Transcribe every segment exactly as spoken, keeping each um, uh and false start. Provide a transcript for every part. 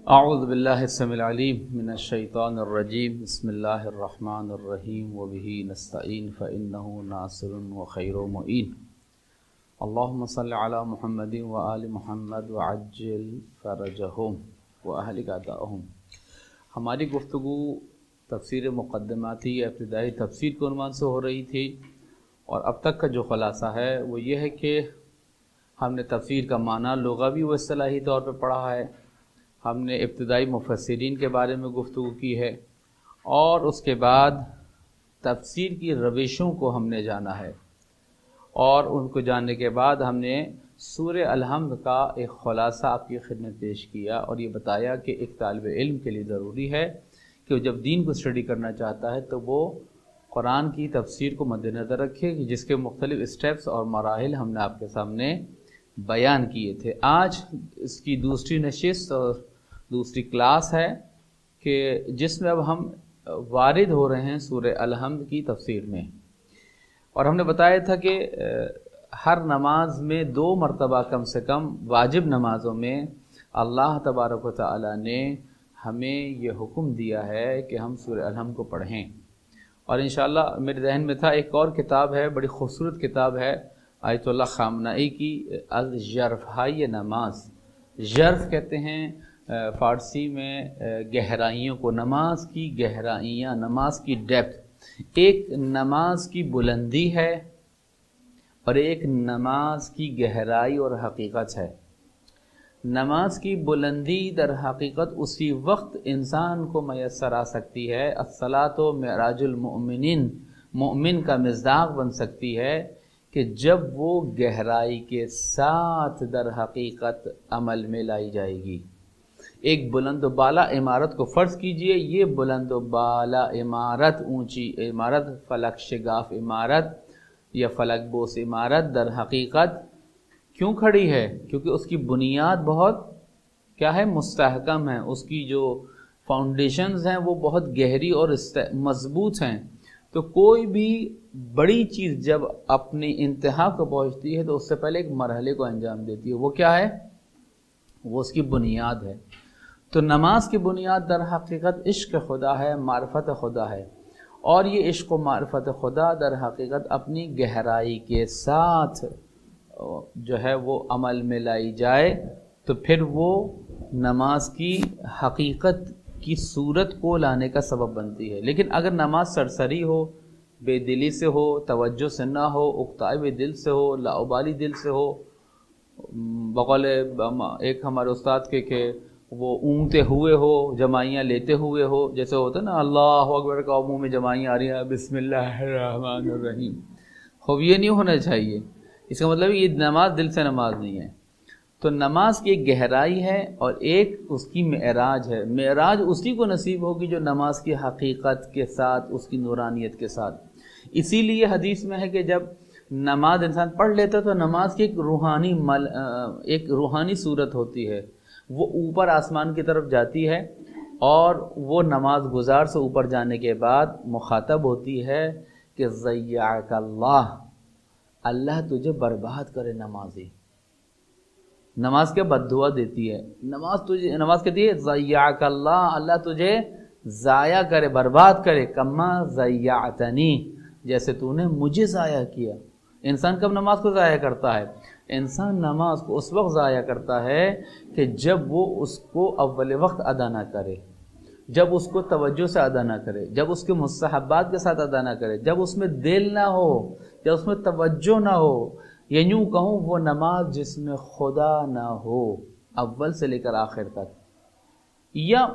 اعوذ باللہ السمیع العلیم من الشیطان الرجیم بسم اللہ الرحمن الرحیم وبہ نستعین فإنہ ناصر وخیر معین اللہم صل علی محمد وآل محمد وعجل فرجہم واہلک عداءہم۔ ہماری گفتگو تفسیر مقدماتی یا ابتدائی تفسیر کے عنوان سے ہو رہی تھی، اور اب تک کا جو خلاصہ ہے وہ یہ ہے کہ ہم نے تفسیر کا معنی لغوی و اصطلاحی طور پہ پڑھا ہے، ہم نے ابتدائی مفسرین کے بارے میں گفتگو کی ہے، اور اس کے بعد تفسیر کی روشوں کو ہم نے جانا ہے، اور ان کو جاننے کے بعد ہم نے سورہ الحمد کا ایک خلاصہ آپ کی خدمت پیش کیا، اور یہ بتایا کہ ایک طالب علم کے لیے ضروری ہے کہ وہ جب دین کو اسٹڈی کرنا چاہتا ہے تو وہ قرآن کی تفسیر کو مد نظر رکھے، جس کے مختلف اسٹیپس اور مراحل ہم نے آپ کے سامنے بیان کیے تھے۔ آج اس کی دوسری نشست اور دوسری کلاس ہے کہ جس میں اب ہم وارد ہو رہے ہیں سورہ الحمد کی تفسیر میں، اور ہم نے بتایا تھا کہ ہر نماز میں دو مرتبہ کم سے کم واجب نمازوں میں اللہ تبارک و تعالی نے ہمیں یہ حکم دیا ہے کہ ہم سورہ الحمد کو پڑھیں، اور انشاءاللہ میرے ذہن میں تھا ایک اور کتاب ہے، بڑی خوبصورت کتاب ہے آیت اللہ خامنائی کی الژرفہائے نماز۔ ژرف کہتے ہیں فارسی میں گہرائیوں کو، نماز کی گہرائیاں، نماز کی ڈیپتھ۔ ایک نماز کی بلندی ہے اور ایک نماز کی گہرائی اور حقیقت ہے۔ نماز کی بلندی در حقیقت اسی وقت انسان کو میسر آ سکتی ہے، الصلاۃ معراج المؤمنین، مومن کا مصداق بن سکتی ہے کہ جب وہ گہرائی کے ساتھ در حقیقت عمل میں لائی جائے گی۔ ایک بلند و بالا عمارت کو فرض کیجئے، یہ بلند و بالا عمارت، اونچی عمارت، فلک شگاف عمارت یا فلک بوس عمارت در حقیقت کیوں کھڑی ہے؟ کیونکہ اس کی بنیاد بہت کیا ہے؟ مستحکم ہے، اس کی جو فاؤنڈیشنز ہیں وہ بہت گہری اور مضبوط ہیں۔ تو کوئی بھی بڑی چیز جب اپنی انتہا کو پہنچتی ہے تو اس سے پہلے ایک مرحلے کو انجام دیتی ہے، وہ کیا ہے؟ وہ اس کی بنیاد ہے۔ تو نماز کی بنیاد در حقیقت عشق خدا ہے، معرفت خدا ہے، اور یہ عشق و معرفت خدا در حقیقت اپنی گہرائی کے ساتھ جو ہے وہ عمل میں لائی جائے تو پھر وہ نماز کی حقیقت کی صورت کو لانے کا سبب بنتی ہے۔ لیکن اگر نماز سرسری ہو، بے دلی سے ہو، توجہ سے نہ ہو، اکتائے دل سے ہو، لاؤبالی دل سے ہو، بقول ایک ہمارے استاد کے کہ وہ اونگتے ہوئے ہو، جمائیاں لیتے ہوئے ہو، جیسے ہوتا ہے نا اللہ اکبر کا منہ میں جمائیاں آ رہی ہیں بسم اللہ الرحمن الرحیم، خوب یہ نہیں ہونا چاہیے۔ اس کا مطلب یہ نماز دل سے نماز نہیں ہے۔ تو نماز کی ایک گہرائی ہے اور ایک اس کی معراج ہے۔ معراج اسی کو نصیب ہوگی جو نماز کی حقیقت کے ساتھ، اس کی نورانیت کے ساتھ۔ اسی لیے حدیث میں ہے کہ جب نماز انسان پڑھ لیتا تو نماز کی ایک روحانی مل ایک روحانی صورت ہوتی ہے، وہ اوپر آسمان کی طرف جاتی ہے، اور وہ نماز گزار سے اوپر جانے کے بعد مخاطب ہوتی ہے کہ ضیعک اللہ، اللہ تجھے برباد کرے نمازی۔ نماز کے بد دعا دیتی ہے، نماز تجھے نماز کہتی ہے ضیعک اللہ، اللہ تجھے ضائع کرے، برباد کرے، کما ضیعتنی، جیسے تو نے مجھے ضائع کیا۔ انسان کب نماز کو ضائع کرتا ہے؟ انسان نماز کو اس وقت ضائع کرتا ہے کہ جب وہ اس کو اول وقت ادا نہ کرے، جب اس کو توجہ سے ادا نہ کرے، جب اس کے مستحبات کے ساتھ ادا نہ کرے، جب اس میں دل نہ ہو، جب اس میں توجہ نہ ہو، یا یوں کہوں وہ نماز جس میں خدا نہ ہو اول سے لے کر آخر تک، یا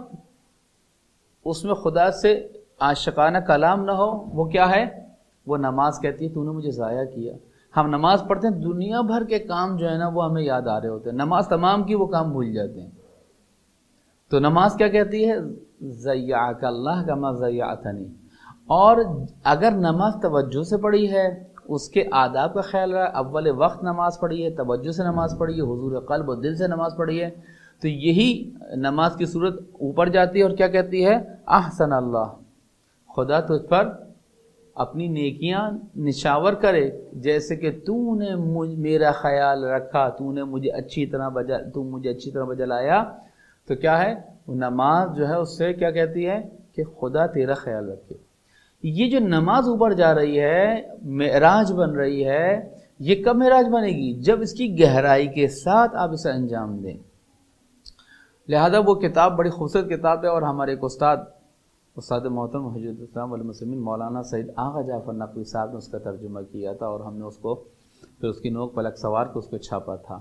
اس میں خدا سے عاشقانہ کلام نہ ہو، وہ کیا ہے؟ وہ نماز کہتی ہے تو نے مجھے ضائع کیا۔ ہم نماز پڑھتے ہیں، دنیا بھر کے کام جو ہے نا وہ ہمیں یاد آ رہے ہوتے ہیں، نماز تمام کی وہ کام بھول جاتے ہیں۔ تو نماز کیا کہتی ہے؟ ضیعک اللہ کما ضیعتنی۔ اور اگر نماز توجہ سے پڑھی ہے، اس کے آداب کا خیال رہا، اول وقت نماز پڑھی ہے، توجہ سے نماز پڑھی ہے، حضور قلب و دل سے نماز پڑھی ہے، تو یہی نماز کی صورت اوپر جاتی ہے اور کیا کہتی ہے؟ احسن اللہ، خدا تجھ پر اپنی نیکیاں نشاور کرے، جیسے کہ تو نے میرا خیال رکھا، تو نے مجھے اچھی طرح بجا تو مجھے اچھی طرح بجلایا، تو کیا ہے نماز جو ہے اس سے کیا کہتی ہے کہ خدا تیرا خیال رکھے. یہ جو نماز اوپر جا رہی ہے معراج بن رہی ہے، یہ کب معراج بنے گی؟ جب اس کی گہرائی کے ساتھ آپ اسے انجام دیں. لہذا وہ کتاب بڑی خوبصورت کتاب ہے، اور ہمارے ایک استاد استاد محترم حجت الاسلام والمسلمین مولانا سید آغا جعفر نقوی صاحب نے اس کا ترجمہ کیا تھا، اور ہم نے اس کو پھر اس کی نوک پلک سوار کے اس کو چھاپا تھا.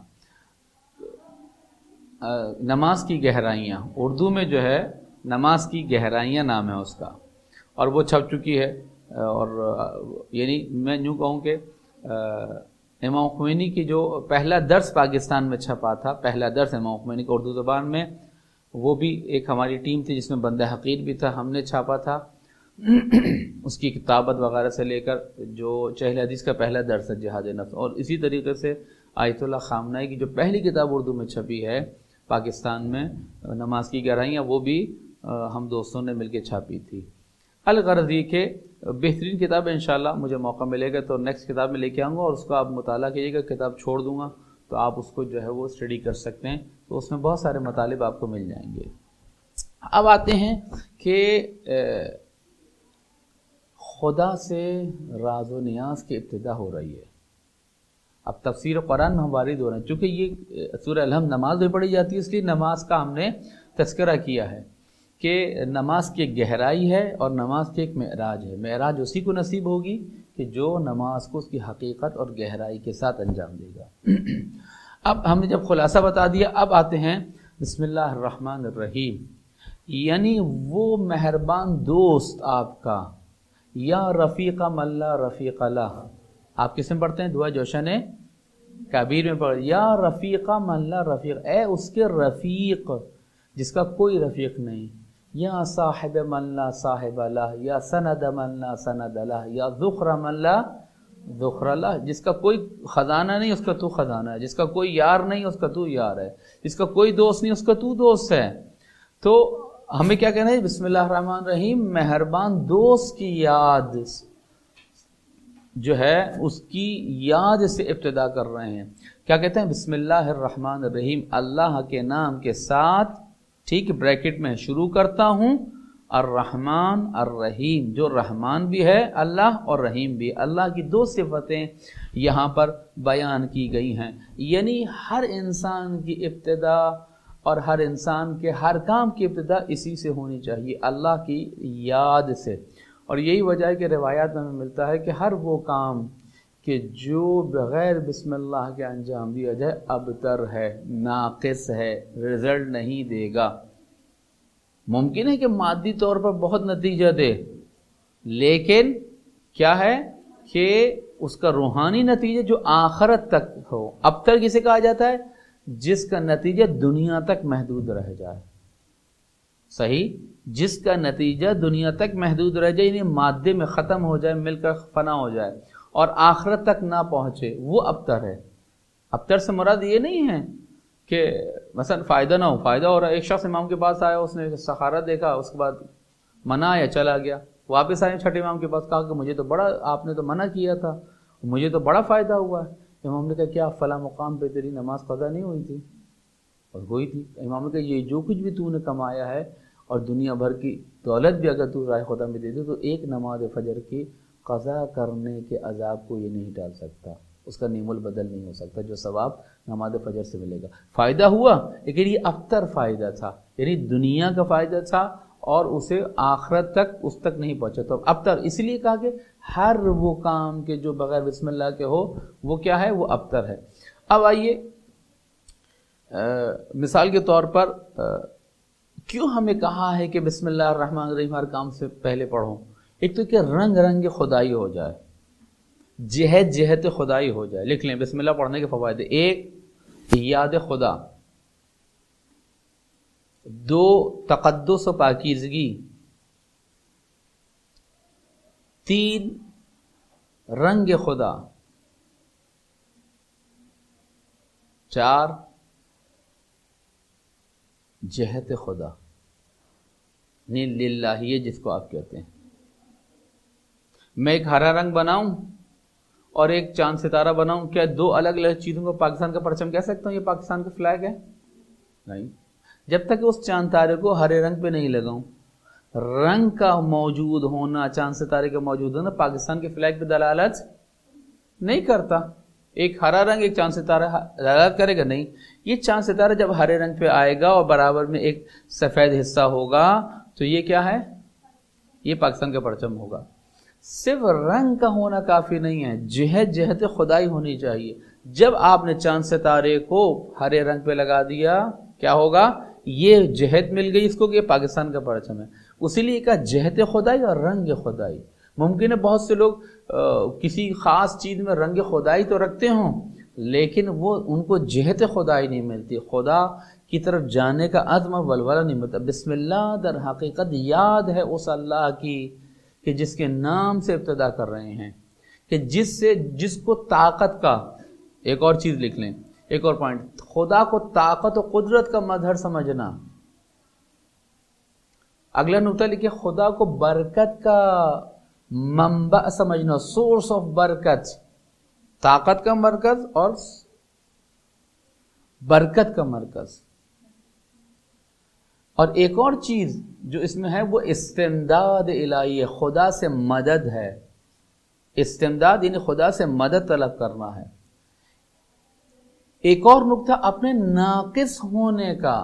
نماز کی گہرائیاں اردو میں جو ہے نماز کی گہرائیاں نام ہے اس کا، اور وہ چھپ چکی ہے. اور یعنی میں یوں کہوں کہ امام خمینی کی جو پہلا درس پاکستان میں چھپا تھا، پہلا درس امام خمینی کا اردو زبان میں، وہ بھی ایک ہماری ٹیم تھی جس میں بندہ حقیر بھی تھا، ہم نے چھاپا تھا. اس کی کتابت وغیرہ سے لے کر جو چہل حدیث کا پہلا درس ہے جہاد نفس، اور اسی طریقے سے آیت اللہ خامنائی کی جو پہلی کتاب اردو میں چھپی ہے پاکستان میں نماز کی گہرائیاں، وہ بھی ہم دوستوں نے مل کے چھاپی تھی. الغرض یہ کہ بہترین کتاب ہے، انشاءاللہ مجھے موقع ملے گا تو نیکسٹ کتاب میں لے کے آؤں گا، اور اس کو آپ مطالعہ کیجیے گا. کتاب چھوڑ دوں گا تو آپ اس کو جو ہے وہ اسٹڈی کر سکتے ہیں، تو اس میں بہت سارے مطالب آپ کو مل جائیں گے. اب آتے ہیں کہ خدا سے راز و نیاز کی ابتدا ہو رہی ہے. اب تفسیر قرآن میں ہم وارد ہو رہے ہیں، چونکہ یہ سورہ الحمد نماز میں پڑھی جاتی ہے، اس لیے نماز کا ہم نے تذکرہ کیا ہے کہ نماز کی ایک گہرائی ہے اور نماز کی ایک معراج ہے. معراج اسی کو نصیب ہوگی کہ جو نماز کو اس کی حقیقت اور گہرائی کے ساتھ انجام دے گا. اب ہم نے جب خلاصہ بتا دیا، اب آتے ہیں بسم اللہ الرحمن الرحیم، یعنی وہ مہربان دوست آپ کا، یا رفیق من لا رفیق لہ. آپ کس میں پڑھتے ہیں؟ دعا جوشن کبیر میں پڑھ، یا رفیق من لا رفیق، اے اس کے رفیق جس کا کوئی رفیق نہیں. یا صاحب من لا صاحب لہ، یا سند من لا سند لہ، یا ذخر من لا ذخر لہ، جس کا کوئی خزانہ نہیں اس کا تو خزانہ ہے، جس کا کوئی یار نہیں اس کا تو یار ہے، جس کا کوئی دوست نہیں اس کا تو دوست ہے. تو ہمیں کیا کہنا ہے؟ بسم اللہ الرحمن الرحیم، مہربان دوست کی یاد جو ہے اس کی یاد سے ابتدا کر رہے ہیں. کیا کہتے ہیں؟ بسم اللہ الرحمن الرحیم، اللہ کے نام کے ساتھ، ٹھیک بریکٹ میں شروع کرتا ہوں، الرحمن الرحیم، جو رحمان بھی ہے اللہ اور رحیم بھی. اللہ کی دو صفتیں یہاں پر بیان کی گئی ہیں. یعنی ہر انسان کی ابتدا اور ہر انسان کے ہر کام کی ابتدا اسی سے ہونی چاہیے، اللہ کی یاد سے. اور یہی وجہ ہے کہ روایات میں ہمیں ملتا ہے کہ ہر وہ کام کہ جو بغیر بسم اللہ کے انجام دیا جائے ابتر ہے، ناقص ہے، رزلٹ نہیں دے گا. ممکن ہے کہ مادی طور پر بہت نتیجہ دے، لیکن کیا ہے کہ اس کا روحانی نتیجہ جو آخرت تک ہو. ابتر کسے کہا جاتا ہے؟ جس کا نتیجہ دنیا تک محدود رہ جائے. صحیح، جس کا نتیجہ دنیا تک محدود رہ جائے، یعنی مادے میں ختم ہو جائے، مل کر فنا ہو جائے اور آخرت تک نہ پہنچے، وہ ابتر ہے. ابتر سے مراد یہ نہیں ہے کہ مثلا فائدہ نہ ہو، فائدہ ہو رہا ہے. ایک شخص امام کے پاس آیا، اس نے سخارت دیکھا، اس کے بعد منع یا چلا گیا. واپس آئے چھٹے امام کے پاس، کہا کہ مجھے تو بڑا آپ نے تو منع کیا تھا، مجھے تو بڑا فائدہ ہوا ہے. امام نے کہا کیا فلاں مقام پہ تیری نماز قضا نہیں ہوئی تھی؟ اور ہوئی تھی. امام نے کہا یہ جو کچھ بھی تو نے کمایا ہے اور دنیا بھر کی دولت بھی اگر تو راہ خدا میں دے دے تو ایک نماز فجر کی قضا کرنے کے عذاب کو یہ نہیں ڈال سکتا، اس کا نیم البدل نہیں ہو سکتا جو ثواب نماز فجر سے ملے گا. فائدہ ہوا، لیکن یہ ابتر فائدہ تھا، یعنی دنیا کا فائدہ تھا اور اسے آخرت تک اس تک نہیں پہنچا. تو ابتر اس لیے کہا کہ ہر وہ کام کے جو بغیر بسم اللہ کے ہو وہ کیا ہے؟ وہ ابتر ہے. اب آئیے مثال کے طور پر کیوں ہمیں کہا ہے کہ بسم اللہ الرحمن الرحیم ہر کام سے پہلے پڑھو؟ ایک تو کہ رنگ رنگ خدائی ہو جائے، جہت جہت خدائی ہو جائے. لکھ لیں بسم اللہ پڑھنے کے فوائد: ایک، یاد خدا، دو، تقدس و پاکیزگی، تین، رنگ خدا، چار، جہت خدا، نیل للہیہ جس کو آپ کہتے ہیں. میں ایک ہرا رنگ بناؤں اور ایک چاند ستارہ بناؤں، کیا دو الگ الگ چیزوں کو پاکستان کا پرچم کہہ سکتا ہوں یہ پاکستان کا فلیگ ہے؟ نہیں. जब तक उस चांद तारे को हरे रंग पे नहीं लगाऊं। रंग का मौजूद होना, चांद सितारे का मौजूद होना पाकिस्तान के फ्लैग पे दलालत नहीं करता। एक हरा रंग एक चांद सितारा दलालत करेगा नहीं। ये चांद सितारा जब हरे रंग पे आएगा और बराबर में एक सफेद हिस्सा होगा तो ये क्या है, ये पाकिस्तान का परचम होगा। सिर्फ रंग का होना काफी नहीं है, जिहत जिहत खुदाई होनी चाहिए। जब आपने चांद सितारे को हरे रंग पे लगा दिया क्या होगा, ये जिहत मिल गई इसको कि ये पाकिस्तान का परचम है। उसीलिए कहा जिहत खुदाई और रंग खुदाई। मुमकिन है बहुत से लोग आ, किसी खास चीज में रंग खुदाई तो रखते हों, लेकिन वो उनको जिहत खुदाई नहीं मिलती, खुदा की तरफ जाने का अज़्म और वलवला नहीं मिलता। बिस्मिल्लाह दर हकीकत याद है उस अल्लाह की कि जिसके नाम से इब्तिदा कर रहे हैं, कि जिससे जिसको ताकत का, एक और चीज लिख लें, एक और पॉइंट, खुदा को ताकत और कुदरत का मजहर समझना। अगला नुक्ता लिखिए, खुदा को बरकत का मंबा समझना, सोर्स ऑफ बरकत, ताकत का मरकज और बरकत का मरकज। और एक और चीज जो इसमें है वो इस्तिमदाद इलाही है, खुदा से मदद है। इस्तिमदाद यानी खुदा से मदद तलब करना है। एक और नुक्ता अपने नाकिस होने का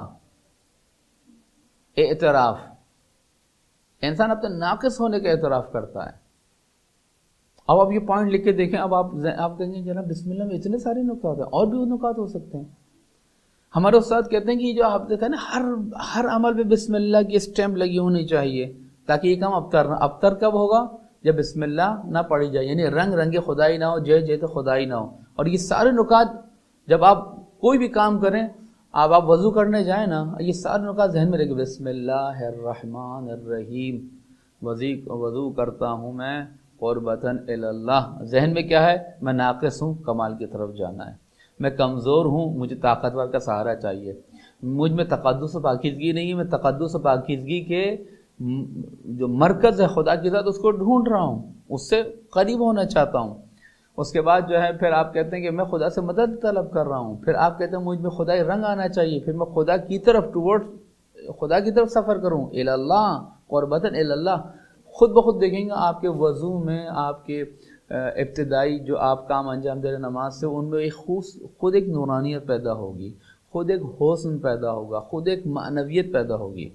एतराफ, इंसान अपने नाकिस होने का एतराफ करता है। अब आप ये पॉइंट लिख के देखें, अब आप आप कहेंगे जनाब बिस्मिल्लाह में इतने सारे नुकात हैं, और भी नुकात हो सकते हैं। हमारे उस्ताद कहते हैं कि जो आप देखा ना, हर हर अमल पे बिस्मिल्लाह की स्टैम्प लगी होनी चाहिए, ताकि ये काम अबतर ना, अबतर कब होगा जब बिस्मिल्लाह ना पढ़ी जाए, यानी रंग रंगे खुदाई ना हो, जय जय तो खुदाई ना हो। और ये सारे नुकात जब आप कोई भी काम करें, अब आप वजू करने जाए ना, ये सारे नुकात जहन में रखें, बिस्मिल्लाहिर्रहमानिर्रहीम, वजी वजू करता हूँ मैं क़ुर्बतन इलल्लाह। जहन में क्या है, मैं नाक़िस हूँ, कमाल की तरफ जाना है, मैं कमज़ोर हूँ, मुझे ताकतवर का सहारा चाहिए, मुझ में तक़द्दुस पाकीज़गी नहीं है, मैं तक़द्दुस पाकीज़गी के जो मरकज़ है खुदा के साथ उसको ढूंढ रहा हूँ, उससे करीब होना चाहता हूँ। उसके बाद जो है फिर आप कहते हैं कि मैं खुदा से मदद तलब कर रहा हूँ, फिर आप कहते हैं मुझ में खुदा रंग आना चाहिए, फिर मैं खुदा की तरफ टुवर्ड खुदा की तरफ सफ़र करूँ, इलल्लाह क़ुर्बतन इलल्लाह। खुद ब खुद देखेंगे आपके वज़ू में, आपके इब्तिदाई जो आप काम अंजाम दे रहे नमाज से, उनमें एक खुद एक नूरानियत पैदा होगी, खुद एक हुस्न पैदा होगा, खुद एक मानवियत पैदा होगी।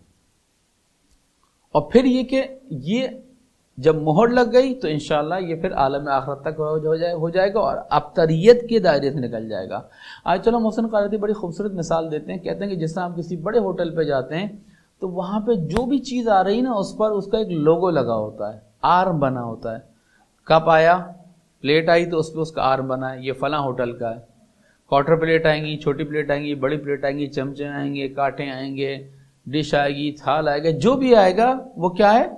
और फिर ये कि ये जब मोहर लग गई तो इंशाअल्लाह ये फिर आलम आखिरत तक हो जाए हो जाएगा और अबतरियत के दायरे से निकल जाएगा। आज चलो मोहसिन क़ारती बड़ी खूबसूरत मिसाल देते हैं, कहते हैं कि जिस तरह आप किसी बड़े होटल पे जाते हैं तो वहाँ पे जो भी चीज़ आ रही ना उस पर उसका एक लोगो लगा होता है, आर्म बना होता है। कप आया, प्लेट आई तो उस पर उसका आर्म बना है, ये फलां होटल का है। क्वार्टर प्लेट आएंगी, छोटी प्लेट आएंगी, बड़ी प्लेट आएंगी, चमचे आएंगे, कांटे आएंगे, डिश आएगी, थाल आएगा, जो भी आएगा वो क्या है,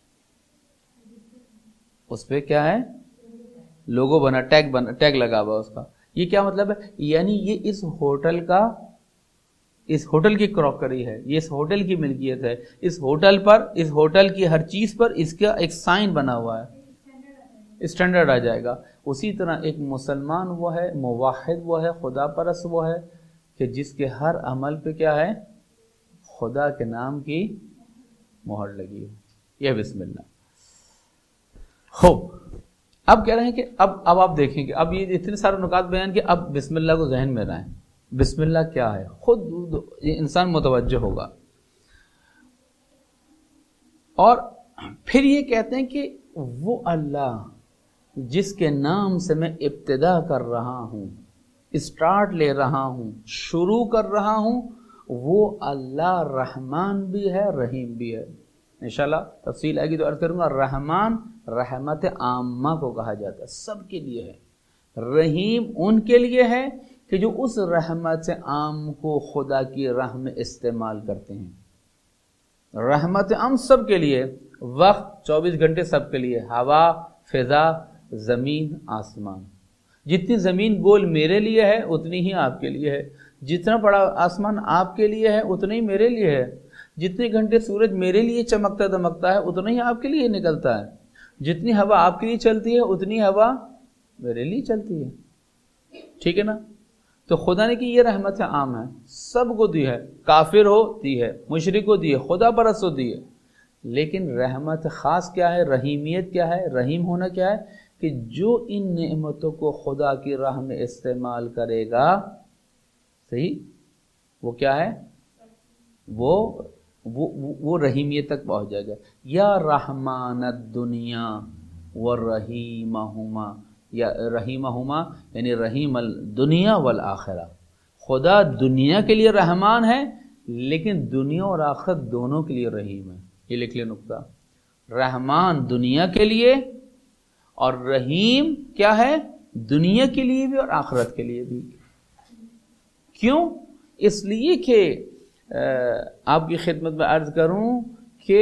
उस पर क्या है, लोगो बना, टैग बना, टैग लगा हुआ उसका। ये क्या मतलब है, यानी ये इस होटल का, इस होटल की क्रॉकरी है, ये इस होटल की मिल्कियत है, इस होटल पर, इस होटल की हर चीज पर इसका एक साइन बना हुआ है, स्टैंडर्ड आ जाएगा। उसी तरह एक मुसलमान वो है, मुवाहिद वो है, खुदा परस्त वो है कि जिसके हर अमल पे क्या है, खुदा के नाम की मोहर लगी है, यह बिस्मिल्लाह। हो अब कह रहे हैं कि अब अब आप देखेंगे, अब ये इतने सारे नुकात बयान कि अब बिस्मिल्लाह को जहन में लाएं। बिस्मिल्लाह क्या है, खुद इंसान मुतवज्जह होगा। और फिर ये कहते हैं कि वो अल्लाह जिसके नाम से मैं इब्तिदा कर रहा हूँ, स्टार्ट ले रहा हूँ, शुरू कर रहा हूँ, वो अल्लाह रहमान भी है, रहीम भी है। इंशाल्लाह तफसील आएगी तो अर्ज करूँगा। रहमान रहमत आम्मा को कहा जाता है, सबके लिए है। रहीम उनके लिए है कि जो उस रहमत से आम को खुदा की राह में इस्तेमाल करते हैं। रहमत आम सबके लिए, वक्त चौबीस घंटे सबके लिए, हवा, फिजा, ज़मीन, आसमान। जितनी ज़मीन गोल मेरे लिए है उतनी ही आपके लिए है, जितना बड़ा आसमान आपके लिए है उतना ही मेरे लिए है, जितने घंटे सूरज मेरे लिए चमकता दमकता है उतना ही आपके लिए निकलता है, जितनी हवा आपके लिए चलती है उतनी हवा मेरे लिए चलती है, ठीक है ना। تو خدا نے کہ یہ رحمت عام ہے، سب کو دی ہے، کافر ہو دی ہے، مشرک کو دی ہے، خدا پرست ہو دی ہے، لیکن رحمت خاص کیا ہے، رحیمیت کیا ہے، رحیم ہونا کیا ہے کہ جو ان نعمتوں کو خدا کی راہ میں استعمال کرے گا، صحیح، وہ کیا ہے، وہ وہ وہ رحیمیت تک پہنچ جائے گا۔ یا رحمان الدنیا ورحیمہما، یا رحیمہما یعنی رحیم الدنیا والآخرہ، خدا دنیا کے لیے رحمان ہے لیکن دنیا اور آخرت دونوں کے لیے رحیم ہے۔ یہ لکھ لیں نقطہ، رحمان دنیا کے لیے اور رحیم کیا ہے، دنیا کے لیے بھی اور آخرت کے لیے بھی۔ کیوں؟ اس لیے کہ آپ کی خدمت میں عرض کروں کہ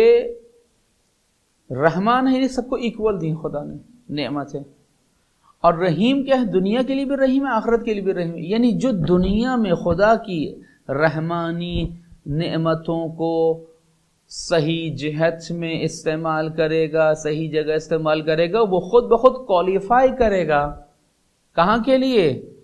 رحمان ہے، سب کو ایکول دی خدا نے نعمت ہے، اور رحیم کیا ہے، دنیا کے لیے بھی رحیم ہے، آخرت کے لیے بھی رحیم ہے۔ یعنی جو دنیا میں خدا کی رحمانی نعمتوں کو صحیح جہت میں استعمال کرے گا، صحیح جگہ استعمال کرے گا، وہ خود بخود کوالیفائی کرے گا کہاں کے لیے،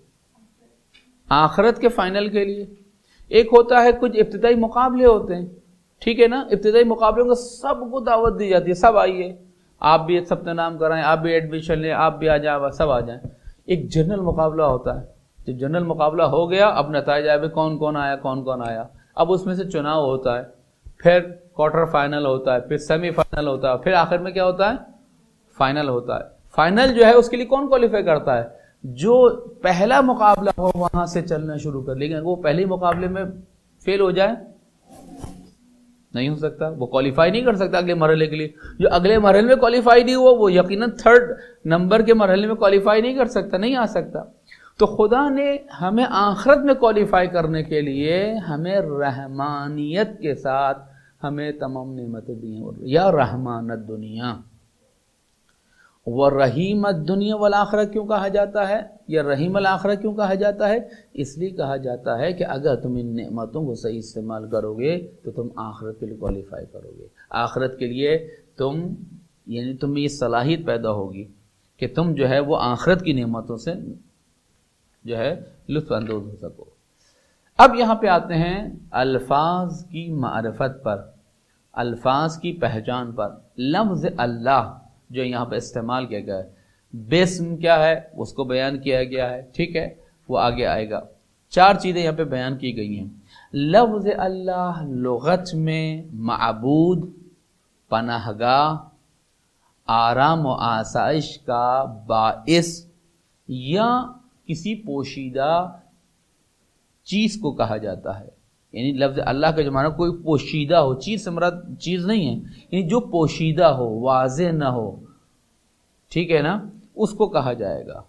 آخرت کے فائنل کے لیے۔ ایک ہوتا ہے کچھ ابتدائی مقابلے ہوتے ہیں، ٹھیک ہے نا، ابتدائی مقابلوں کا سب کو دعوت دی جاتی ہے، سب آئیے، آپ بھی سب نام کرائیں، آپ بھی ایڈمیشن لیں، آپ بھی آ جائیں، سب آ جائیں۔ ایک جنرل مقابلہ ہوتا ہے، جب جنرل مقابلہ ہو گیا اب نتائج آئے کون کون آیا کون کون آیا، اب اس میں سے چناؤ ہوتا ہے، پھر کوارٹر فائنل ہوتا ہے، پھر سیمی فائنل ہوتا ہے، پھر آخر میں کیا ہوتا ہے، فائنل ہوتا ہے۔ فائنل جو ہے اس کے لیے کون کوالیفائی کرتا ہے، جو پہلا مقابلہ ہو وہاں سے چلنا شروع کر، لیکن وہ پہلے مقابلے میں فیل ہو جائے نہیں ہو سکتا، وہ کوالیفائی نہیں کر سکتا اگلے مرحلے کے لیے۔ جو اگلے مرحلے میں کوالیفائی نہیں ہوا وہ یقیناً تھرڈ نمبر کے مرحلے میں کوالیفائی نہیں کر سکتا، نہیں آ سکتا۔ تو خدا نے ہمیں آخرت میں کوالیفائی کرنے کے لیے ہمیں رحمانیت کے ساتھ ہمیں تمام نعمتیں دی ہیں۔ یا رحمان الدنیا ورحیم الدنیا والآخرہ کیوں کہا جاتا ہے، یا رحیم الآخرہ کیوں کہا جاتا ہے، اس لیے کہا جاتا ہے کہ اگر تم ان نعمتوں کو صحیح استعمال کرو گے تو تم آخرت کے لیے کوالیفائی کرو گے، آخرت کے لیے تم یعنی تم میں یہ صلاحیت پیدا ہوگی کہ تم جو ہے وہ آخرت کی نعمتوں سے جو ہے لطف اندوز ہو سکو۔ اب یہاں پہ آتے ہیں الفاظ کی معرفت پر، الفاظ کی پہچان پر۔ لفظ اللہ جو یہاں پہ استعمال کیا گیا ہے، بسم کیا ہے اس کو بیان کیا گیا ہے، ٹھیک ہے، وہ آگے آئے گا۔ چار چیزیں یہاں پہ بیان کی گئی ہیں۔ لفظ اللہ لغت میں معبود، پناہ گاہ، آرام و آسائش کا باعث یا کسی پوشیدہ چیز کو کہا جاتا ہے۔ یعنی لفظ اللہ کا جو معنی کوئی پوشیدہ ہو، چیز سے مراد چیز نہیں ہے، یعنی جو پوشیدہ ہو، واضح نہ ہو، ٹھیک ہے نا، اس کو کہا جائے گا۔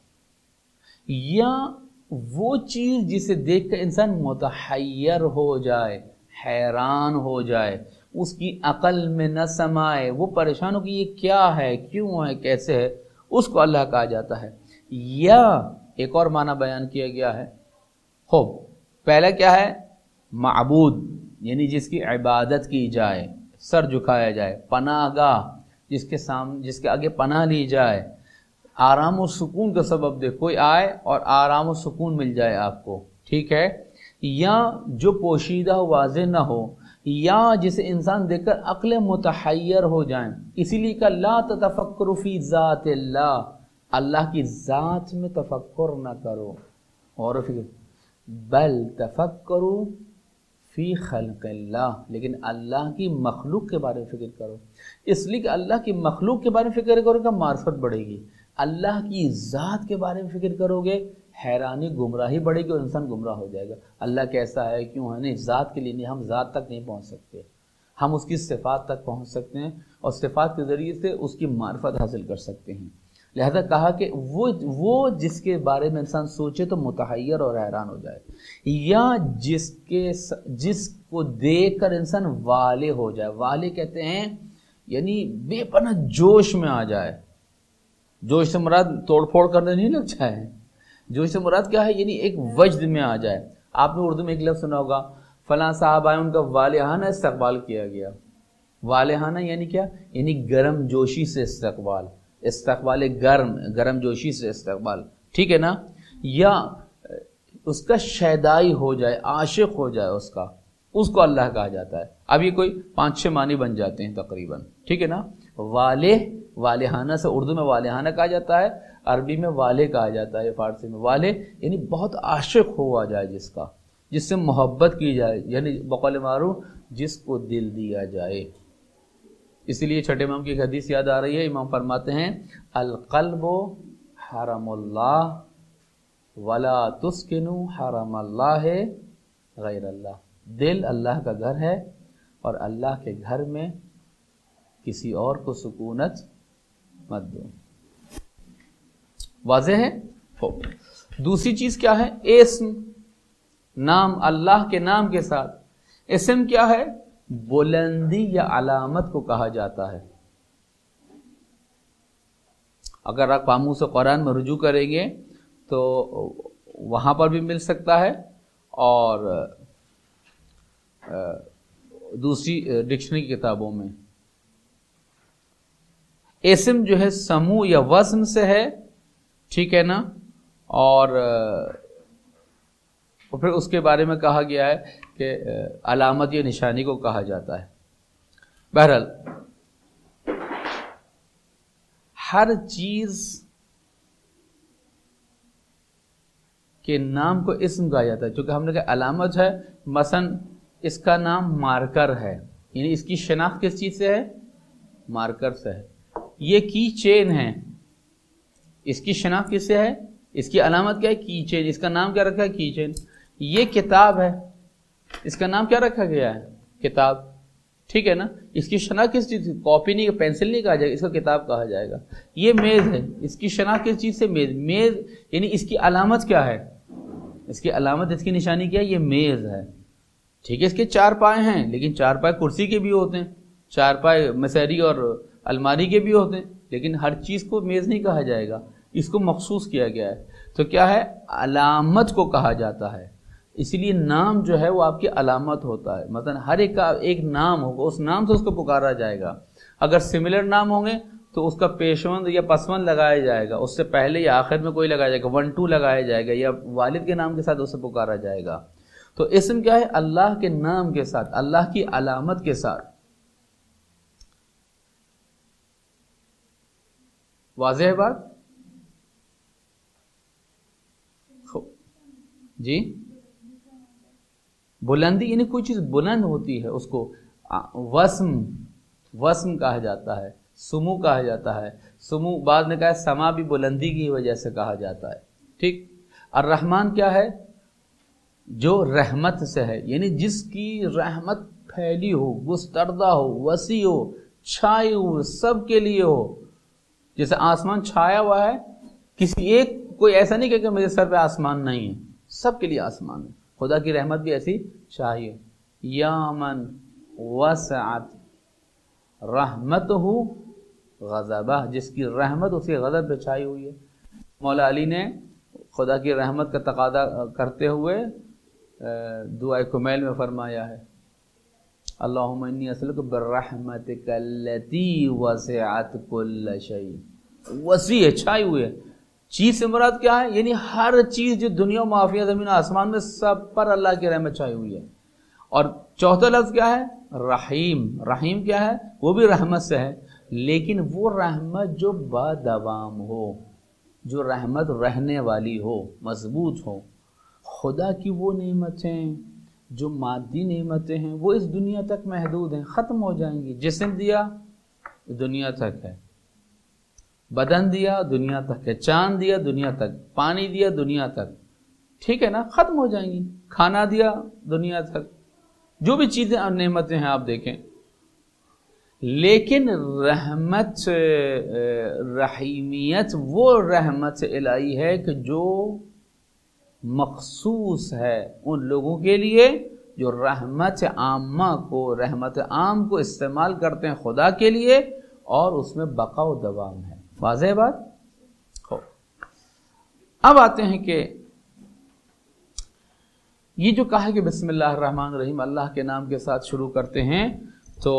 یا وہ چیز جسے دیکھ کر انسان متحیر ہو جائے، حیران ہو جائے، اس کی عقل میں نہ سمائے، وہ پریشان ہو کہ یہ کیا ہے، کیوں ہے، کیسے ہے، اس کو اللہ کہا جاتا ہے۔ یا ایک اور معنی بیان کیا گیا ہے، خوب پہلا کیا ہے، معبود یعنی جس کی عبادت کی جائے، سر جھکایا جائے، پناہ گاہ جس کے سامنے جس کے آگے پناہ لی جائے، آرام و سکون کا سبب دے، کوئی آئے اور آرام و سکون مل جائے آپ کو، ٹھیک ہے۔ یا جو پوشیدہ واضح نہ ہو، یا جسے انسان دیکھ کر عقل متحیر ہو جائیں، اسی لیے کہ لا تتفکر فی ذات اللہ، اللہ کی ذات میں تفکر نہ کرو، اور فکر بل تفکروا فی خلق اللہ، لیکن اللہ کی مخلوق کے بارے میں فکر کرو، اس لیے کہ اللہ کی مخلوق کے بارے میں فکر کرو گے معرفت بڑھے گی، اللہ کی ذات کے بارے میں فکر کرو گے حیرانی گمراہی بڑھے گی اور انسان گمراہ ہو جائے گا۔ اللہ کیسا ہے، کیوں ہے، نہیں، ذات کے لیے نہیں، ہم ذات تک نہیں پہنچ سکتے، ہم اس کی صفات تک پہنچ سکتے ہیں اور صفات کے ذریعے سے اس کی معرفت حاصل کر سکتے ہیں۔ لہذا کہا کہ وہ وہ جس کے بارے میں انسان سوچے تو متحیر اور حیران ہو جائے، یا جس کے جس کو دیکھ کر انسان والے ہو جائے، والے کہتے ہیں یعنی بے پناہ جوش میں آ جائے۔ جوش سے مراد توڑ پھوڑ کرنے نہیں لگ جائے، جوش سے مراد کیا ہے، یعنی ایک وجد میں آ جائے۔ آپ نے اردو میں ایک لفظ سنا ہوگا، فلاں صاحب آئے، ان کا والہانہ استقبال کیا گیا۔ والہانہ یعنی کیا، یعنی گرم جوشی سے استقبال، استقبال گرم، گرم جوشی سے استقبال، ٹھیک ہے نا۔ یا اس کا شیدائی ہو جائے، عاشق ہو جائے اس کا، اس کو اللہ کہا جاتا ہے۔ اب یہ کوئی پانچ چھ معنی بن جاتے ہیں تقریباً، ٹھیک ہے نا۔ والہ، والہانہ سے اردو میں والہانہ کہا جاتا ہے، عربی میں والہ کہا جاتا ہے، فارسی میں والہ یعنی بہت عاشق ہوا جائے جس کا، جس سے محبت کی جائے، یعنی بقول معروف جس کو دل دیا جائے۔ اسی لیے چھٹے امام کی ایک حدیث یاد آ رہی ہے، امام فرماتے ہیں القلب حرم اللہ ولا تسکنوا حرم اللہ غیر اللہ، دل اللہ کا گھر ہے اور اللہ کے گھر میں کسی اور کو سکونت مت دو۔ واضح ہے؟ دوسری چیز کیا ہے؟ اسم، نام، اللہ کے نام کے ساتھ اسم کیا ہے؟ بلندی یا علامت کو کہا جاتا ہے۔ اگر آپ قاموس قرآن میں رجوع کریں گے تو وہاں پر بھی مل سکتا ہے، اور دوسری ڈکشنری کی کتابوں میں۔ اسم جو ہے سمو یا وزن سے ہے، ٹھیک ہے نا، اور پھر اس کے بارے میں کہا گیا ہے کہ علامت یا نشانی کو کہا جاتا ہے۔ بہرحال ہر چیز کے نام کو اسم کہا جاتا ہے، چونکہ ہم نے کہا علامت ہے، مثلا اس کا نام مارکر ہے، یعنی اس کی شناخت کس چیز سے ہے؟ مارکر سے ہے۔ یہ کی چین ہے، اس کی شناخت کس سے ہے؟ اس کی علامت کیا ہے؟ کی چین۔ اس کا نام کیا رکھا ہے؟ کی چین۔ یہ کتاب ہے، اس کا نام کیا رکھا گیا ہے؟ کتاب، ٹھیک ہے نا۔ اس کی شناخت کس چیز؟ کاپی نہیں، پینسل نہیں کہا جائے گا، اس کو کتاب کہا جائے گا۔ یہ میز ہے، اس کی شناخت کس چیز سے؟ میز۔ میز یعنی اس کی علامت کیا ہے؟ اس کی علامت، اس کی نشانی کیا ہے؟ یہ میز ہے، ٹھیک ہے۔ اس کے چار پائے ہیں، لیکن چار پائے کرسی کے بھی ہوتے ہیں، چار پائے مسہری اور الماری کے بھی ہوتے ہیں، لیکن ہر چیز کو میز نہیں کہا جائے گا، اس کو مخصوص کیا گیا ہے۔ تو کیا ہے؟ علامت کو کہا جاتا ہے۔ اسی لیے نام جو ہے وہ آپ کی علامت ہوتا ہے۔ مثلا ہر ایک کا ایک نام ہوگا، اس نام سے اس کو پکارا جائے گا۔ اگر سملر نام ہوں گے تو اس کا پیشوند یا پسوند لگایا جائے گا، اس سے پہلے یا آخر میں کوئی لگایا جائے گا، ون ٹو لگایا جائے گا، یا والد کے نام کے ساتھ اسے پکارا جائے گا۔ تو اسم کیا ہے؟ اللہ کے نام کے ساتھ، اللہ کی علامت کے ساتھ۔ واضح ہے بات؟ جی، بلندی یعنی کوئی چیز بلند ہوتی ہے، اس کو وسم وسم کہا جاتا ہے، سمو کہا جاتا ہے۔ سمو بعد نے کہا ہے سما بھی بلندی کی وجہ سے کہا جاتا ہے، ٹھیک۔ الرحمن کیا ہے؟ جو رحمت سے ہے، یعنی جس کی رحمت پھیلی ہو، گستردہ ہو، وسیع ہو، چھائی ہو، سب کے لیے ہو۔ جیسے آسمان چھایا ہوا ہے، کسی ایک کوئی ایسا نہیں کہ میرے سر پہ آسمان نہیں ہے، سب کے لیے آسمان ہے۔ خدا کی رحمت بھی ایسی چاہیے۔ یا من وسعت رحمتہ غضبہ، جس کی رحمت اسی غضب پہ چھائی ہوئی ہے۔ مولا علی نے خدا کی رحمت کا تقاضا کرتے ہوئے دعائے کمیل میں فرمایا ہے اللہم انی اسألک برحمتک التی وسعت کل شیء۔ وسیع ہے، چھائی ہوئی ہے۔ چیز سے مراد کیا ہے؟ یعنی ہر چیز جو دنیا و معافیہ زمین و آسمان میں، سب پر اللہ کی رحمت چھائی ہوئی ہے۔ اور چوتھا لفظ کیا ہے؟ رحیم۔ رحیم کیا ہے؟ وہ بھی رحمت سے ہے، لیکن وہ رحمت جو بادوام ہو، جو رحمت رہنے والی ہو، مضبوط ہو۔ خدا کی وہ نعمتیں جو مادی نعمتیں ہیں وہ اس دنیا تک محدود ہیں، ختم ہو جائیں گی۔ جسم دیا دنیا تک ہے، بدن دیا دنیا تک ہے، چاند دیا دنیا تک، پانی دیا دنیا تک، ٹھیک ہے نا، ختم ہو جائیں گی۔ کھانا دیا دنیا تک، جو بھی چیزیں اور نعمتیں ہیں آپ دیکھیں۔ لیکن رحمت رحیمیت وہ رحمت الہی ہے کہ جو مخصوص ہے ان لوگوں کے لیے جو رحمت عامہ کو، رحمت عام کو استعمال کرتے ہیں خدا کے لیے، اور اس میں بقا و دوام ہے۔ واضح بات؟ اب آتے ہیں کہ یہ جو کہا کہ بسم اللہ الرحمن الرحیم، اللہ کے نام کے ساتھ شروع کرتے ہیں، تو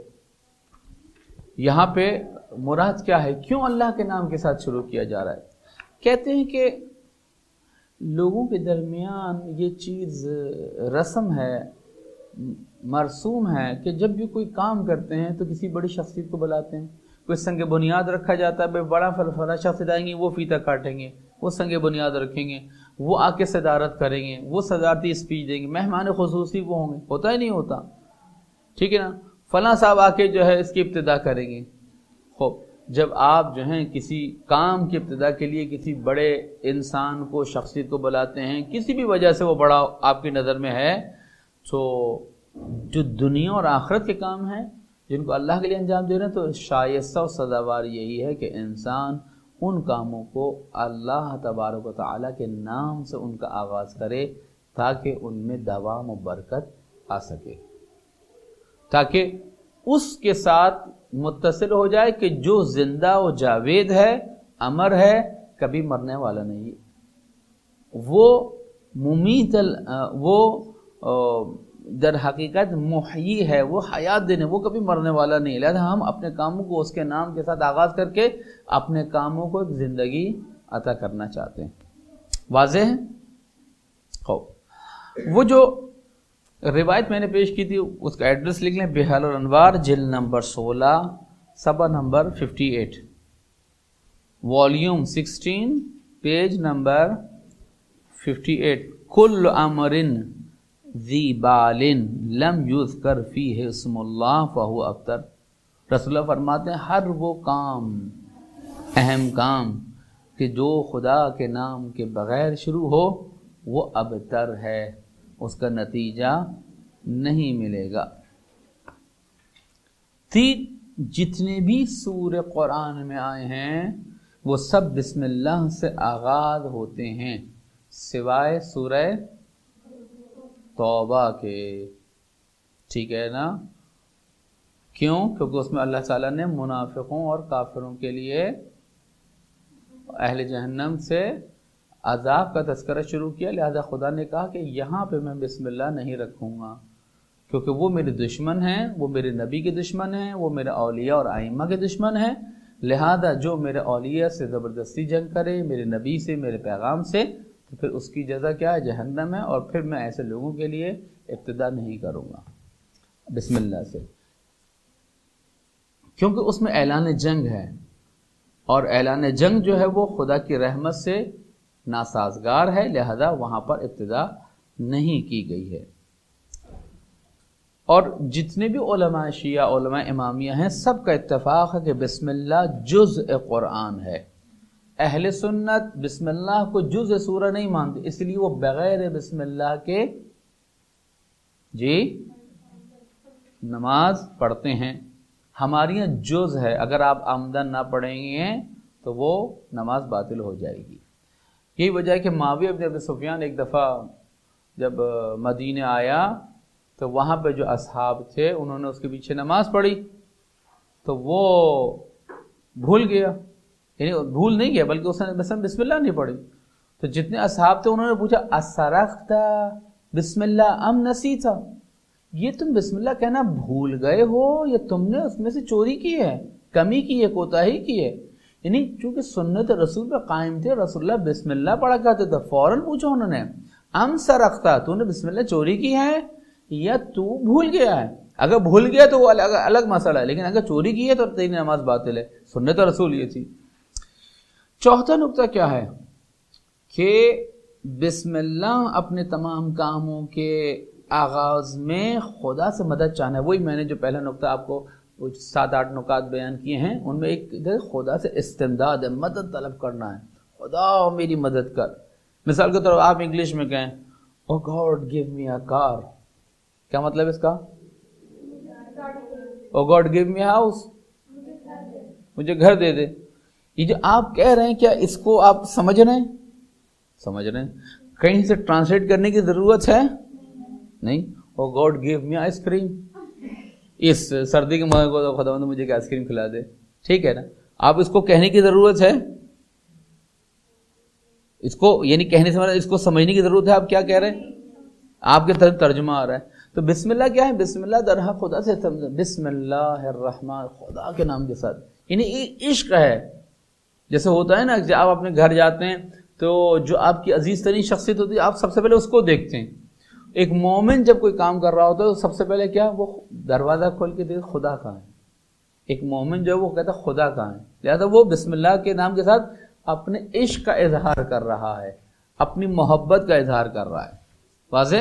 یہاں پہ مراد کیا ہے؟ کیوں اللہ کے نام کے ساتھ شروع کیا جا رہا ہے؟ کہتے ہیں کہ لوگوں کے درمیان یہ چیز رسم ہے، مرسوم ہے کہ جب بھی کوئی کام کرتے ہیں تو کسی بڑی شخصیت کو بلاتے ہیں. کوئی سنگ بنیاد رکھا جاتا ہے، بھائی بڑا فلاں شخص جائیں گے، وہ فیتہ کاٹیں گے، وہ سنگ بنیاد رکھیں گے، وہ آ کے صدارت کریں گے، وہ صدارتی اسپیچ دیں گے، مہمان خصوصی وہ ہوں گے. ہوتا ہی نہیں ہوتا، ٹھیک ہے نا. فلاں صاحب آ کے جو ہے اس کی ابتدا کریں گے. خوب جب آپ جو ہیں کسی کام کی ابتدا کے لیے کسی بڑے انسان کو، شخصیت کو بلاتے ہیں، کسی بھی وجہ سے وہ بڑا آپ کی نظر میں ہے، تو جو دنیا اور آخرت کے کام ہیں جن کو اللہ کے لیے انجام دے رہے ہیں، تو شائستہ و سزاوار یہی ہے کہ انسان ان کاموں کو اللہ تبارک و تعالیٰ کے نام سے ان کا آغاز کرے، تاکہ ان میں دوام و برکت آ سکے، تاکہ اس کے ساتھ متصل ہو جائے کہ جو زندہ و جاوید ہے، امر ہے، کبھی مرنے والا نہیں، وہ ممیت وہ در حقیقت محیی ہے، وہ حیات دینے، وہ کبھی مرنے والا نہیں. لہذا ہم اپنے کاموں کو اس کے نام کے ساتھ آغاز کر کے اپنے کاموں کو ایک زندگی عطا کرنا چاہتے ہیں. واضح ہے؟ خوب وہ جو روایت میں نے پیش کی تھی اس کا ایڈریس لکھ لیں، بحال الانوار، جلد نمبر سولہ، صفحہ number fifty eight, volume sixteen, page number fifty eight. کل امرن ذی بال لم یذکر فیہ اسم اللہ فہو ابتر. رسول اللہ فرماتے ہیں ہر وہ کام، اہم کام کہ جو خدا کے نام کے بغیر شروع ہو، وہ ابتر ہے، اس کا نتیجہ نہیں ملے گا. تین جتنے بھی سورہ قرآن میں آئے ہیں وہ سب بسم اللہ سے آغاز ہوتے ہیں، سوائے سورہ توبہ کے. ٹھیک ہے نا؟ کیوں؟ کیونکہ اس میں اللہ تعالیٰ نے منافقوں اور کافروں کے لیے، اہل جہنم سے عذاب کا تذکرہ شروع کیا. لہذا خدا نے کہا کہ یہاں پہ میں بسم اللہ نہیں رکھوں گا، کیونکہ وہ میرے دشمن ہیں، وہ میرے نبی کے دشمن ہیں، وہ میرے اولیاء اور ائمہ کے دشمن ہیں. لہذا جو میرے اولیاء سے زبردستی جنگ کرے، میرے نبی سے، میرے پیغام سے، تو پھر اس کی جزا کیا ہے؟ جہنم ہے. اور پھر میں ایسے لوگوں کے لیے ابتدا نہیں کروں گا بسم اللہ سے، کیونکہ اس میں اعلان جنگ ہے، اور اعلان جنگ جو ہے وہ خدا کی رحمت سے ناسازگار ہے. لہذا وہاں پر ابتدا نہیں کی گئی ہے. اور جتنے بھی علماء شیعہ، علماء امامیہ ہیں، سب کا اتفاق ہے کہ بسم اللہ جزء قرآن ہے. اہل سنت بسم اللہ کو جزء سورہ نہیں مانتے، اس لیے وہ بغیر بسم اللہ کے جی نماز پڑھتے ہیں. ہماری یہاں جز ہے، اگر آپ آمدن نہ پڑھیں گے تو وہ نماز باطل ہو جائے گی. یہی وجہ ہے کہ معاویہ بن ابی سفیان ایک دفعہ جب مدینہ آیا تو وہاں پہ جو اصحاب تھے انہوں نے اس کے پیچھے نماز پڑھی تو وہ بھول گیا، یعنی بھول نہیں گیا بلکہ اس نے بسم اللہ نہیں پڑھی. تو جتنے اصحاب تھے انہوں نے پوچھا اسرقت بسم اللہ ام نسیت، یہ تم بسم اللہ کہنا بھول گئے ہو یا تم نے اس میں سے چوری کی ہے، کمی کی ہے، کوتاہی کی ہے. یعنی چونکہ سنت رسول پہ قائم تھے، رسول اللہ بسم اللہ پڑھا کرتے تھے. فوراً پوچھا انہوں نے ام سرقتا، تو نے بسم اللہ چوری کی ہے یا تو بھول گیا ہے. اگر بھول گیا تو وہ الگ, الگ مسئلہ ہے، لیکن اگر چوری کی ہے تو تیری نماز باطل ہے. سنت رسول یہ تھی. چوتھا نقطہ کیا ہے کہ بسم اللہ اپنے تمام کاموں کے آغاز میں خدا سے مدد چاہنا ہے. وہی میں نے جو پہلا نقطہ آپ کو سات آٹھ نکات بیان کیے ہیں ان میں ایک خدا سے استمداد ہے، مدد طلب کرنا ہے. خدا میری مدد کر. مثال کے طور پر آپ انگلش میں کہیں او گاڈ گیو می اے کار، کیا مطلب اس کا؟ Oh God give me a house, مجھے گھر دے دے. یہ جو آپ کہہ رہے ہیں کیا اس کو آپ سمجھ رہے ہیں؟ سمجھ رہے ہیں. کہیں سے ٹرانسلیٹ کرنے کی ضرورت ہے نہیں. Oh God give me ice cream, اس سردی کے موقع کو خدا مجھے ایک آئس کریم کھلا دے. ٹھیک ہے نا؟ آپ اس کو کہنے کی ضرورت ہے، اس کو یعنی کہنے سے اس کو سمجھنے کی ضرورت ہے. آپ کیا کہہ رہے ہیں؟ آپ کے طرف ترجمہ آ رہا ہے. تو بسم اللہ کیا ہے؟ بسم اللہ درہ خدا سے بسم اللہ الرحمن، خدا کے نام کے ساتھ. یعنی عشق ہے. جیسے ہوتا ہے نا کہ آپ اپنے گھر جاتے ہیں تو جو آپ کی عزیز ترین شخصیت ہوتی ہے آپ سب سے پہلے اس کو دیکھتے ہیں. ایک مومن جب کوئی کام کر رہا ہوتا ہے تو سب سے پہلے کیا وہ دروازہ کھول کے دیکھ خدا کہاں ہے. ایک مومن جو ہے وہ کہتا ہے خدا کہاں ہے، لہذا وہ بسم اللہ کے نام کے ساتھ اپنے عشق کا اظہار کر رہا ہے، اپنی محبت کا اظہار کر رہا ہے. واضح؟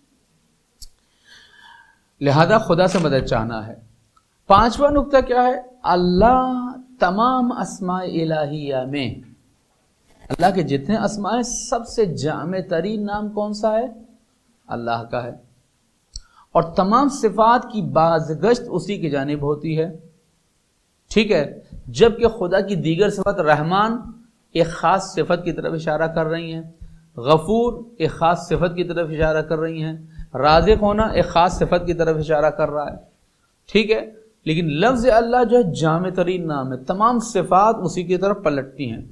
لہذا خدا سے مدد چاہنا ہے. پانچواں نقطہ کیا ہے؟ اللہ تمام اسماء الہیہ میں اللہ کے جتنے اسماء ہیں سب سے جامع ترین نام کون سا ہے؟ اللہ کا ہے. اور تمام صفات کی بازگشت اسی کی جانب ہوتی ہے. ٹھیک ہے، جبکہ خدا کی دیگر صفات رحمان ایک خاص صفت کی طرف اشارہ کر رہی ہیں، غفور ایک خاص صفت کی طرف اشارہ کر رہی ہیں، رازق ہونا ایک خاص صفت کی طرف اشارہ کر رہا ہے. ٹھیک ہے، لیکن لفظ اللہ جو ہے جامع ترین نام ہے، تمام صفات اسی کی طرف پلٹتی ہیں.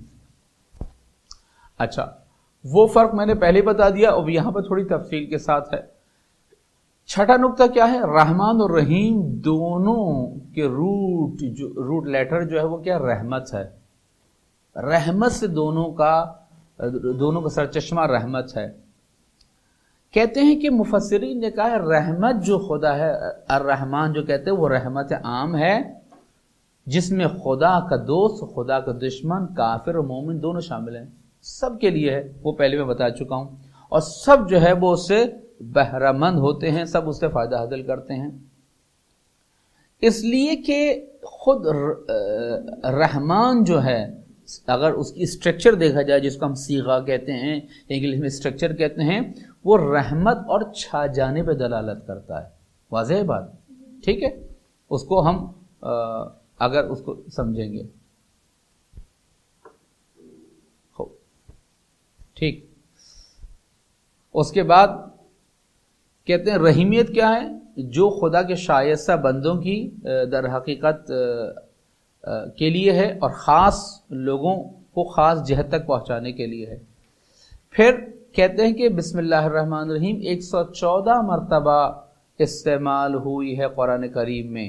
اچھا، وہ فرق میں نے پہلے بتا دیا، اب یہاں پر تھوڑی تفصیل کے ساتھ ہے. چھٹا نقطہ کیا ہے؟ رحمان اور رحیم دونوں کے روٹ جو روٹ لیٹر جو ہے وہ کیا؟ رحمت ہے. رحمت سے دونوں کا دونوں کا سرچشمہ رحمت ہے. کہتے ہیں کہ مفسرین نے کہا ہے رحمت جو خدا ہے، الرحمن جو کہتے ہیں وہ رحمت عام ہے جس میں خدا کا دوست، خدا کا دشمن، کافر اور مومن دونوں شامل ہیں. سب کے لیے ہے، وہ پہلے میں بتا چکا ہوں. اور سب جو ہے وہ اس سے بہرہ مند ہوتے ہیں، سب اس سے فائدہ حاصل کرتے ہیں. اس لیے کہ خود رحمان جو ہے اگر اس کی اسٹرکچر دیکھا جائے جس کو ہم صیغہ کہتے ہیں، انگلش میں اسٹرکچر کہتے ہیں، وہ رحمت اور چھا جانے پہ دلالت کرتا ہے. واضح بات؟ ٹھیک ہے، اس کو ہم اگر اس کو سمجھیں گے. ٹھیک، اس کے بعد کہتے ہیں رحیمیت کیا ہے؟ جو خدا کے شائستہ بندوں کی در حقیقت کے لیے ہے اور خاص لوگوں کو خاص جہت تک پہنچانے کے لیے ہے. پھر کہتے ہیں کہ بسم اللہ الرحمن الرحیم ایک سو چودہ مرتبہ استعمال ہوئی ہے قرآن کریم میں،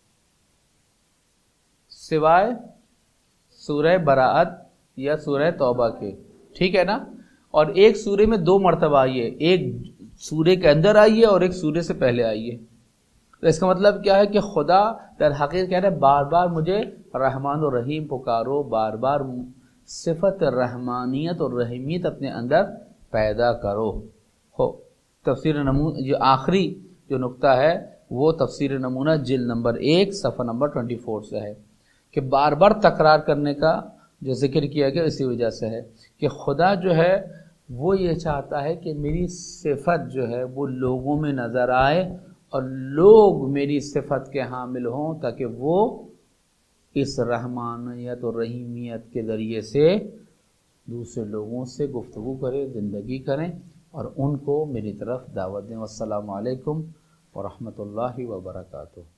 سوائے سورہ براءت یا سورہ توبہ کے. ٹھیک ہے نا؟ اور ایک سورے میں دو مرتبہ آئی ہے، ایک سورے کے اندر آئی ہے اور ایک سورے سے پہلے آئی ہے. تو اس کا مطلب کیا ہے کہ خدا در حقیقت کہہ رہا ہے بار بار مجھے رحمان و رحیم پکارو، بار بار صفت رحمانیت اور رحیمیت اپنے اندر پیدا کرو. ہو تفسیر نمونہ جو آخری جو نقطہ ہے وہ تفسیر نمونہ جلد نمبر ایک صفحہ نمبر چونٹی فور سے ہے کہ بار بار تکرار کرنے کا جو ذکر کیا گیا اسی وجہ سے ہے کہ خدا جو ہے وہ یہ چاہتا ہے کہ میری صفت جو ہے وہ لوگوں میں نظر آئے اور لوگ میری صفت کے حامل ہوں تاکہ وہ اس رحمانیت اور رحیمیت کے ذریعے سے دوسرے لوگوں سے گفتگو کریں، زندگی کریں اور ان کو میری طرف دعوت دیں. والسلام علیکم ورحمۃ اللہ وبرکاتہ.